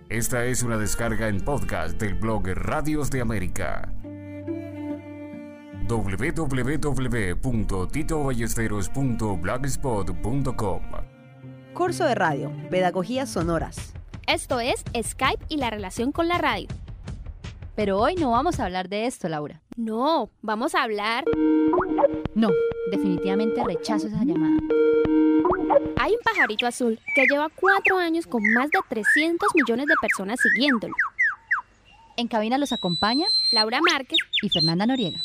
Esta es una descarga en podcast del blog Radios de América. www.titoballesteros.blogspot.com. Curso de radio, pedagogías sonoras. Esto es Skype y la relación con la radio. Pero hoy no vamos a hablar de esto, Laura. No, vamos a hablar... No, definitivamente rechazo esa llamada. Hay un pajarito azul que lleva 4 años con más de 300 millones de personas siguiéndolo. En cabina los acompaña Laura Márquez y Fernanda Noriega.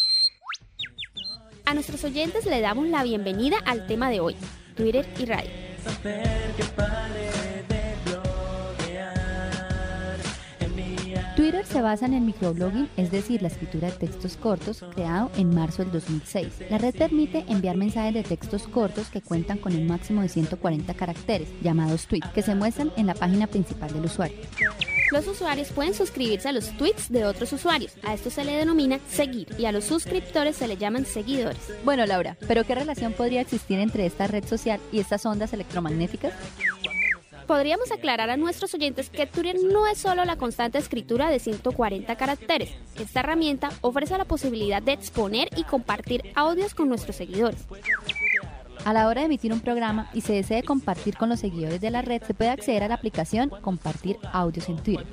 A nuestros oyentes le damos la bienvenida al tema de hoy, Twitter y radio. Twitter se basa en el microblogging, es decir, la escritura de textos cortos, creado en marzo del 2006. La red permite enviar mensajes de textos cortos que cuentan con un máximo de 140 caracteres, llamados tweets, que se muestran en la página principal del usuario. Los usuarios pueden suscribirse a los tweets de otros usuarios. A esto se le denomina seguir y a los suscriptores se le llaman seguidores. Bueno, Laura, ¿pero qué relación podría existir entre esta red social y estas ondas electromagnéticas? Podríamos aclarar a nuestros oyentes que Twitter no es solo la constante escritura de 140 caracteres. Esta herramienta ofrece la posibilidad de exponer y compartir audios con nuestros seguidores. A la hora de emitir un programa y se desee compartir con los seguidores de la red, se puede acceder a la aplicación Compartir Audios en Twitter.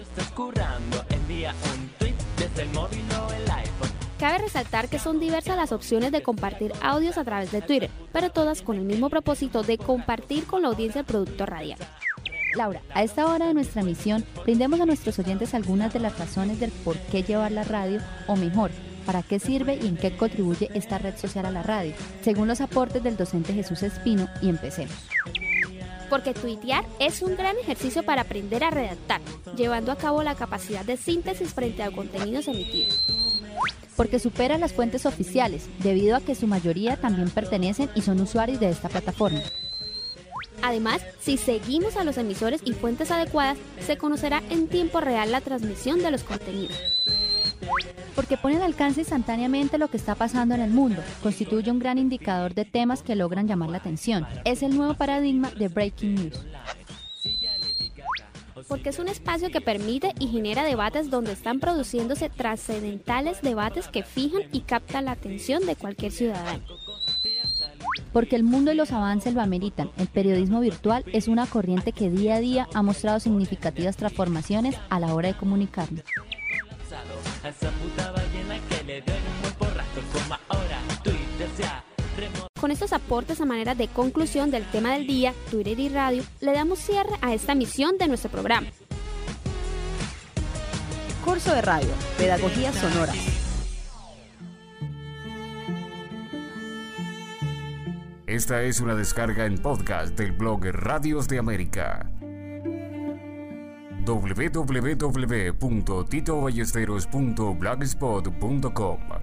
Cabe resaltar que son diversas las opciones de compartir audios a través de Twitter, pero todas con el mismo propósito de compartir con la audiencia el producto radial. Laura, a esta hora de nuestra emisión, brindemos a nuestros oyentes algunas de las razones del por qué llevar la radio, o mejor, para qué sirve y en qué contribuye esta red social a la radio, según los aportes del docente Jesús Espino, y empecemos. Porque tuitear es un gran ejercicio para aprender a redactar, llevando a cabo la capacidad de síntesis frente a contenidos emitidos. Porque supera las fuentes oficiales, debido a que su mayoría también pertenecen y son usuarios de esta plataforma. Además, si seguimos a los emisores y fuentes adecuadas, se conocerá en tiempo real la transmisión de los contenidos. Porque pone al alcance instantáneamente lo que está pasando en el mundo, constituye un gran indicador de temas que logran llamar la atención. Es el nuevo paradigma de Breaking News. Porque es un espacio que permite y genera debates donde están produciéndose trascendentales debates que fijan y captan la atención de cualquier ciudadano. Porque el mundo y los avances lo ameritan. El periodismo virtual es una corriente que día a día ha mostrado significativas transformaciones a la hora de comunicarnos. Con estos aportes a manera de conclusión del tema del día, Twitter y radio, le damos cierre a esta misión de nuestro programa. Curso de radio, pedagogías sonoras. Esta es una descarga en podcast del blog Radios de América. www.titoballesteros.blogspot.com